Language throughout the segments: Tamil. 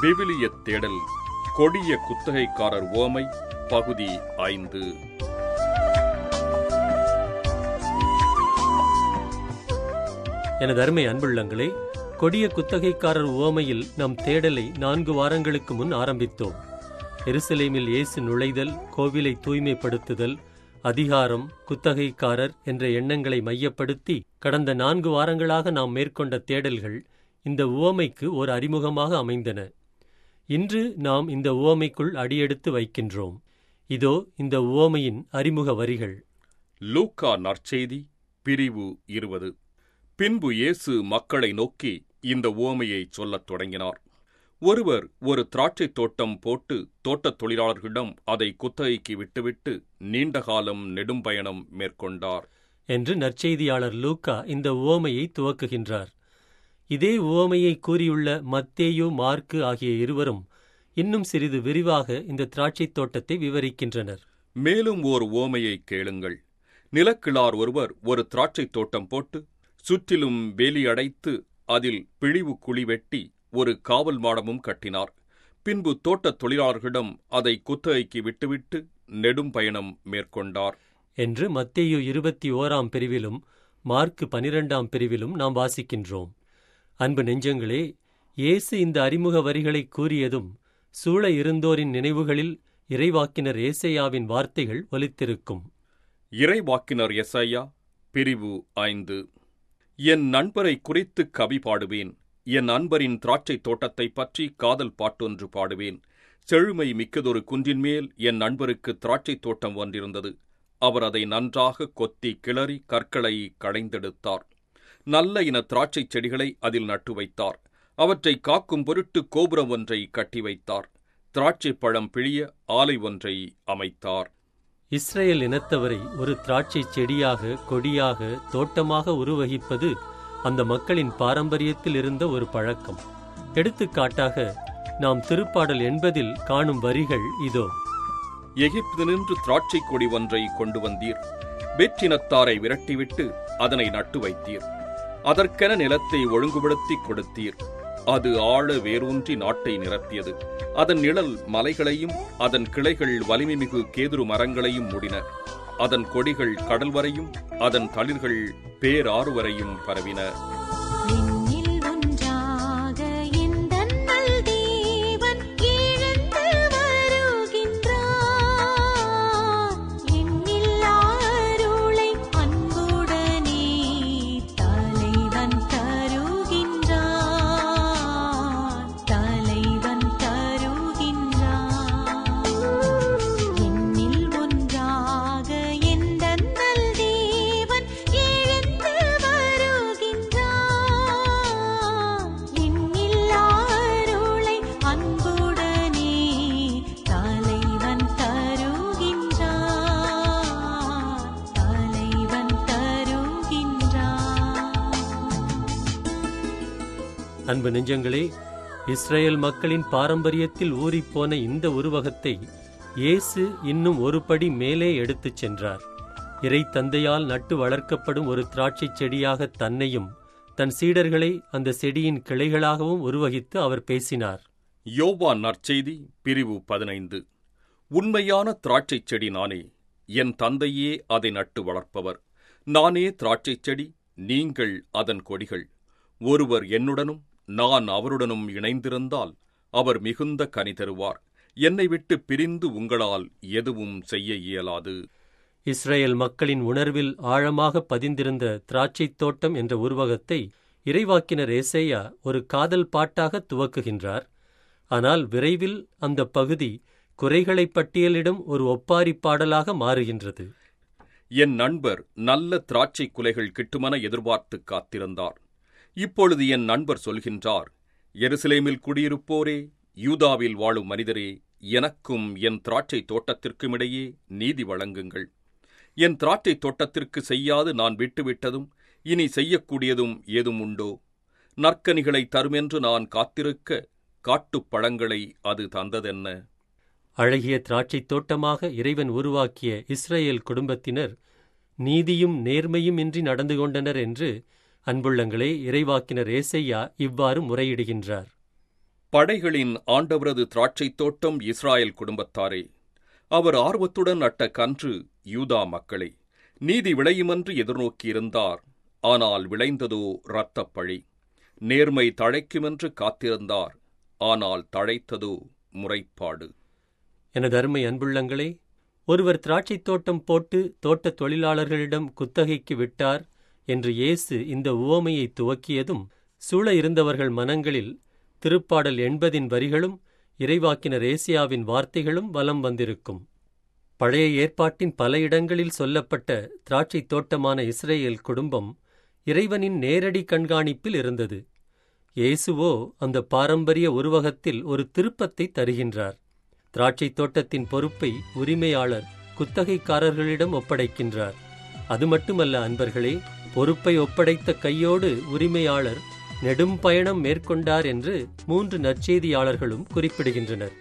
விவிலியத் தேடல் கொடிய குத்தகைக்காரர் உவமை பகுதி 5. எனது அருமை அன்புள்ளங்களே, கொடிய குத்தகைக்காரர் உவமையில் நம் தேடலை 4 வாரங்களுக்கு முன் ஆரம்பித்தோம். எருசலேமில் இயேசு நுழைதல், கோவிலை தூய்மைப்படுத்துதல், அதிகாரம், குத்தகைக்காரர் என்ற எண்ணங்களை மையப்படுத்தி கடந்த 4 வாரங்களாக நாம் மேற்கொண்ட தேடல்கள் இந்த உவமைக்கு ஒரு அறிமுகமாக அமைந்தன. இன்று நாம் இந்த உவமைக்குள் அடியெடுத்து வைக்கின்றோம். இதோ இந்த உவமையின் அறிமுக வரிகள். லூக்கா நற்செய்தி பிரிவு 20. பின்பு இயேசு மக்களை நோக்கி இந்த உவமையைச் சொல்லத் தொடங்கினார். ஒருவர் ஒரு திராட்சைத் தோட்டம் போட்டு தோட்டத் தொழிலாளர்களிடம் அதை குத்தகைக்கு விட்டுவிட்டு நீண்ட காலம் நெடும்பயணம் மேற்கொண்டார் என்று நற்செய்தியாளர் லூக்கா இந்த உவமையை துவக்குகின்றார். இதே உவமையை கூறியுள்ள மத்தேயு, மார்க்கு ஆகிய இருவரும் இன்னும் சிறிது விரிவாக இந்த திராட்சைத் தோட்டத்தை விவரிக்கின்றனர். மேலும் ஓர் உவமையை கேளுங்கள். நிலக்கிழார் ஒருவர் ஒரு திராட்சைத் தோட்டம் போட்டு சுற்றிலும் வேலி அடைத்து அதில் பிழிவு குழி வெட்டி ஒரு காவல் மாடமும் கட்டினார். பின்பு தோட்டத் தொழிலாளர்களிடம் அதை குத்தகைக்கு விட்டுவிட்டு நெடும் பயணம் மேற்கொண்டார் என்று மத்தேயு 21 பிரிவிலும் மார்க்கு 12 பிரிவிலும் நாம் வாசிக்கின்றோம். அன்பு நெஞ்சங்களே, இயேசு இந்த அறிமுக வரிகளை கூறியதும் சூழ இருந்தோரின் நினைவுகளில் இறைவாக்கினர் ஏசாயாவின் வார்த்தைகள் ஒலித்திருக்கும். இறைவாக்கினர் எசாயா பிரிவு 5. என் நண்பரை குறித்து கவி பாடுவேன். என் நண்பரின் திராட்சைத் தோட்டத்தைப் பற்றி காதல் பாட்டொன்று பாடுவேன். செழுமை மிக்கதொரு குன்றின் மேல் என் நண்பருக்கு திராட்சைத் தோட்டம் ஒன்றிருந்தது. அவர் அதை நன்றாக கொத்தி கிளறி கற்களை கடைந்தெடுத்தார். நல்ல இன திராட்சைச் செடிகளை அதில் நட்டு வைத்தார். அவற்றை காக்கும் பொருட்டு கோபுரம் ஒன்றை கட்டி வைத்தார். திராட்சைப் பழம் பிழிய ஆலை ஒன்றை அமைத்தார். இஸ்ரேல் இனத்தவரை ஒரு திராட்சைச் செடியாக, கொடியாக, தோட்டமாக உருவகிப்பது அந்த மக்களின் பாரம்பரியத்தில் இருந்த ஒரு பழக்கம். எடுத்துக்காட்டாக நாம் திருப்பாடல் 80 காணும் வரிகள் இதோ. எகிப்தினின்று திராட்சைக் கொடி ஒன்றை கொண்டு வந்தீர். வேற்றினத்தாரை விரட்டிவிட்டு அதனை நட்டு வைத்தீர். அதற்கென நிலத்தை ஒழுங்குபடுத்திக் கொடுத்தீர். அது ஆழ வேரூன்றி நாட்டை நிரப்பியது. அதன் நிழல் மலைகளையும் அதன் கிளைகள் வலிமை மிகு கேதுரு மரங்களையும் மூடின. அதன் கொடிகள் கடல் வரையும் அதன் தளிர்கள் பேராறு வரையும் பரவின. அன்பு நெஞ்சங்களே, இஸ்ரேல் மக்களின் பாரம்பரியத்தில் ஊறிப்போன இந்த உருவகத்தை இயேசு இன்னும் ஒரு படி மேலே எடுத்துச் சென்றார். இறை தந்தையால் நட்டு வளர்க்கப்படும் ஒரு திராட்சைச் செடியாக தன்னையும் தன் சீடர்களை அந்த செடியின் கிளைகளாகவும் உருவகித்து அவர் பேசினார். யோவான் நற்செய்தி பிரிவு 15. உண்மையான திராட்சைச் செடி நானே. என் தந்தையே அதை நட்டு வளர்ப்பவர். நானே திராட்சைச் செடி, நீங்கள் அதன் கொடிகள். ஒருவர் என்னுடனும் நான் அவருடனும் இணைந்திருந்தால் அவர் மிகுந்த கனி தருவார். என்னை விட்டு பிரிந்து உங்களால் எதுவும் செய்ய இயலாது. இஸ்ரேல் மக்களின் உணர்வில் ஆழமாக பதிந்திருந்த திராட்சைத் தோட்டம் என்ற உருவகத்தை இறைவாக்கினர் ஏசாயா ஒரு காதல் பாட்டாக துவக்குகின்றார். ஆனால் விரைவில் அந்த பகுதி குறைகளை பட்டியலிடும் ஒரு ஒப்பாரி பாடலாக மாறுகின்றது. என் நண்பர் நல்ல திராட்சை குலைகள் கிட்டுமென எதிர்பார்த்து காத்திருந்தார். இப்பொழுது என் நண்பர் சொல்கின்றார், எருசலேமில் குடியிருப்போரே, யூதாவில் வாழும் மனிதரே, எனக்கும் என் திராட்சை தோட்டத்திற்கும் இடையே நீதி வழங்குங்கள். என் திராட்சை தோட்டத்திற்கு செய்யாது நான் விட்டுவிட்டதும் இனி செய்யக்கூடியதும் ஏதும் உண்டோ? நற்கனிகளை தருமென்று நான் காத்திருக்க காட்டுப் பழங்களை அது தந்ததென்ன? அழகிய திராட்சைத் தோட்டமாக இறைவன் உருவாக்கிய இஸ்ரேல் குடும்பத்தினர் நீதியும் நேர்மையும் இன்றி நடந்து கொண்டனர் என்று அன்புள்ளங்களே, இறைவாக்கினர் ஏசாயா இவ்வாறு முறையிடுகின்றார். படைகளின் ஆண்டவரது திராட்சைத் தோட்டம் இஸ்ராயேல் குடும்பத்தாரே, அவர் ஆர்வத்துடன் நட்ட கன்று யூதா மக்களே. நீதி விளையுமென்று எதிர்நோக்கியிருந்தார், ஆனால் விளைந்ததோ இரத்தப் பழி. நேர்மை தழைக்குமென்று காத்திருந்தார், ஆனால் தழைத்ததோ முறைப்பாடு. எனது அருமை அன்புள்ளங்களே, ஒருவர் திராட்சைத் தோட்டம் போட்டு தோட்டத் தொழிலாளர்களிடம் குத்தகைக்கு விட்டார் என்று இயேசு இந்த உவமையை துவக்கியதும் சூழ இருந்தவர்கள் மனங்களில் திருப்பாடல் 80 வரிகளும் இறைவாக்கினர் ஏசாயாவின் வார்த்தைகளும் வலம் வந்திருக்கும். பழைய ஏற்பாட்டின் பல இடங்களில் சொல்லப்பட்ட திராட்சைத் தோட்டமான இஸ்ரேல் குடும்பம் இறைவனின் நேரடி கண்காணிப்பில் இருந்தது. இயேசுவோ அந்த பாரம்பரிய உருவகத்தில் ஒரு திருப்பத்தை தருகின்றார். திராட்சைத் தோட்டத்தின் பொறுப்பை உரிமையாளர் குத்தகைக்காரர்களிடம் ஒப்படைக்கின்றார். அது மட்டுமல்ல அன்பர்களே, பொறுப்பை ஒப்படைத்த கையோடு உரிமையாளர் நெடும் பயணம் மேற்கொண்டார் என்று 3 நற்செய்தியாளர்களும் குறிப்பிடுகின்றனர்.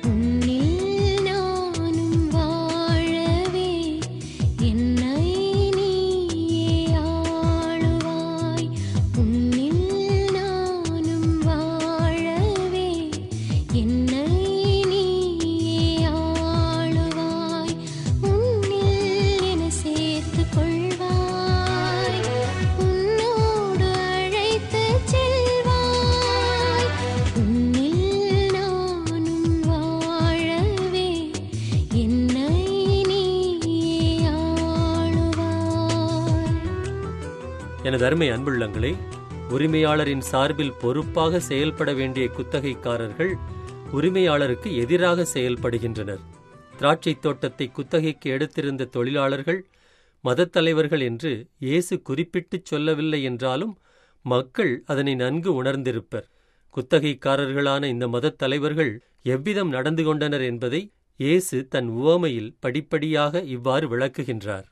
எனது அருமை அன்புள்ளங்களே, உரிமையாளரின் சார்பில் பொறுப்பாக செயல்பட வேண்டிய குத்தகைக்காரர்கள் உரிமையாளருக்கு எதிராக செயல்படுகின்றனர். திராட்சைத் தோட்டத்தை குத்தகைக்கு எடுத்திருந்த தொழிலாளர்கள் மதத்தலைவர்கள் என்று இயேசு குறிப்பிட்டுச் சொல்லவில்லை என்றாலும் மக்கள் அதனை நன்கு உணர்ந்திருப்பர். குத்தகைக்காரர்களான இந்த மதத்தலைவர்கள் எவ்விதம் நடந்து கொண்டனர் என்பதை இயேசு தன் உவமையில் படிப்படியாக இவ்வாறு விளக்குகின்றார்.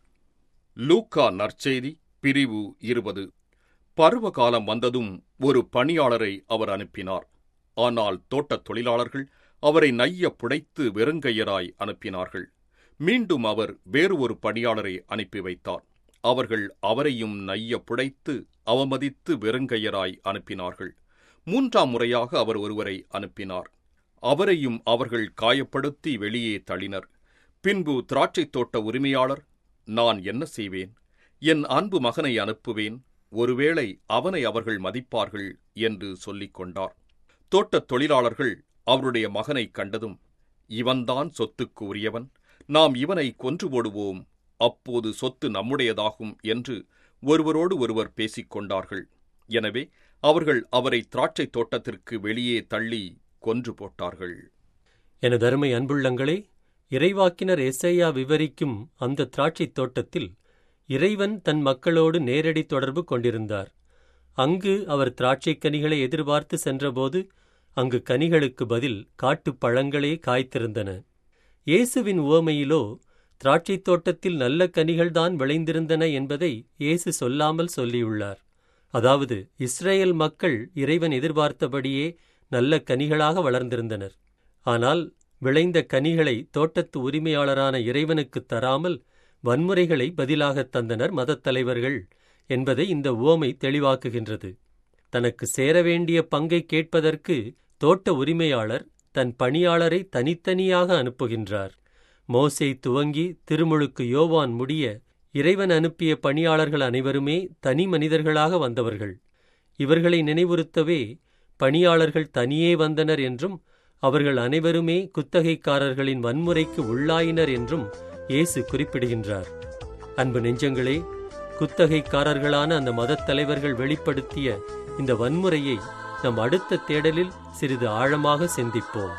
லூக்கா நற்செய்தி பிரிவு 20. பருவகாலம் வந்ததும் ஒரு பணியாளரை அவர் அனுப்பினார். ஆனால் தோட்டத் தொழிலாளர்கள் அவரை நைய புடைத்து வெறுங்கையராய் அனுப்பினார்கள். மீண்டும் அவர் வேறு ஒரு பணியாளரை அனுப்பி வைத்தார். அவர்கள் அவரையும் நைய புடைத்து அவமதித்து வெறுங்கையராய் அனுப்பினார்கள். 3ஆம் முறையாக அவர் ஒருவரை அனுப்பினார். அவரையும் அவர்கள் காயப்படுத்தி வெளியே தள்ளினர். பின்பு திராட்சைத் தோட்ட உரிமையாளர், நான் என்ன செய்வேன்? என் அன்பு மகனை அனுப்புவேன், ஒருவேளை அவனை அவர்கள் மதிப்பார்கள் என்று சொல்லிக் கொண்டார். தோட்டத் தொழிலாளர்கள் அவருடைய மகனை கண்டதும், இவன்தான் சொத்துக்கு உரியவன், நாம் இவனை கொன்று போடுவோம், அப்போது சொத்து நம்முடையதாகும் என்று ஒருவரோடு ஒருவர் பேசிக் கொண்டார்கள். எனவே அவர்கள் அவரை திராட்சைத் தோட்டத்திற்கு வெளியே தள்ளி கொன்று போட்டார்கள். எனது அருமை அன்புள்ளங்களே, இறைவாக்கினர் எசேயா விவரிக்கும் அந்த திராட்சைத் தோட்டத்தில் இறைவன் தன் மக்களோடு நேரடி தொடர்பு கொண்டிருந்தார். அங்கு அவர் திராட்சைக் கனிகளை எதிர்பார்த்து சென்றபோது அங்கு கனிகளுக்கு பதில் காட்டுப் பழங்களே காய்த்திருந்தன. இயேசுவின் உவமையிலோ திராட்சைத் தோட்டத்தில் நல்ல கனிகள்தான் விளைந்திருந்தன என்பதை இயேசு சொல்லாமல் சொல்லியுள்ளார். அதாவது இஸ்ரேல் மக்கள் இறைவன் எதிர்பார்த்தபடியே நல்ல கனிகளாக வளர்ந்திருந்தனர். ஆனால் விளைந்த கனிகளை தோட்டத்து உரிமையாளரான இறைவனுக்குத் தராமல் வன்முறைகளை பதிலாகத் தந்தனர் மதத்தலைவர்கள் என்பதை இந்த உவமை தெளிவாக்குகின்றது. தனக்கு சேரவேண்டிய பங்கை கேட்பதற்கு தோட்ட உரிமையாளர் தன் பணியாளரை தனித்தனியாக அனுப்புகின்றார். மோசே துவங்கி திருமுழுக்கு யோவான் முடிய இறைவன் அனுப்பிய பணியாளர்கள் அனைவருமே தனி மனிதர்களாக வந்தவர்கள். இவர்களை நினைவுறுத்தவே பணியாளர்கள் தனியே வந்தனர் என்றும் அவர்கள் அனைவருமே குத்தகைக்காரர்களின் வன்முறைக்கு உள்ளாயினர் என்றும் இயேசு குறிப்பிடுகின்றார். அன்பு நெஞ்சங்களே, குத்தகைக்காரர்களான அந்த மதத்தலைவர்கள் வெளிப்படுத்திய இந்த வன்முறையை நம் அடுத்த தேடலில் சிறிது ஆழமாக சிந்திப்போம்.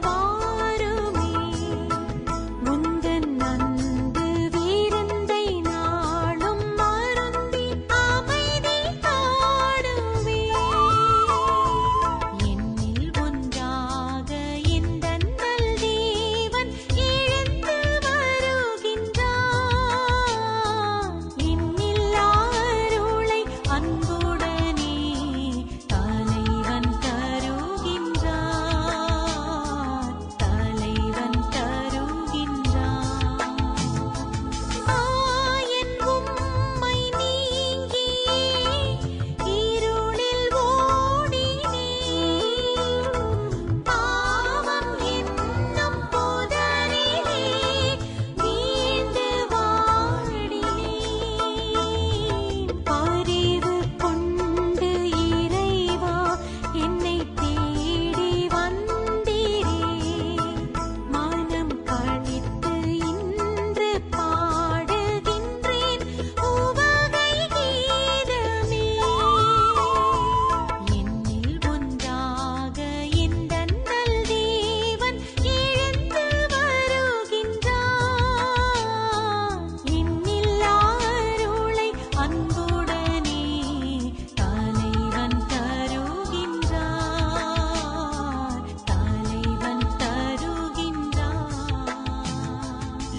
முந்தன் அன்பு வீரந்தை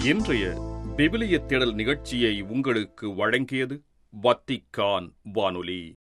இன்றைய விவிலிய தேடல் நிகழ்ச்சியை உங்களுக்கு வழங்கியது வத்திக்கான் வானொலி.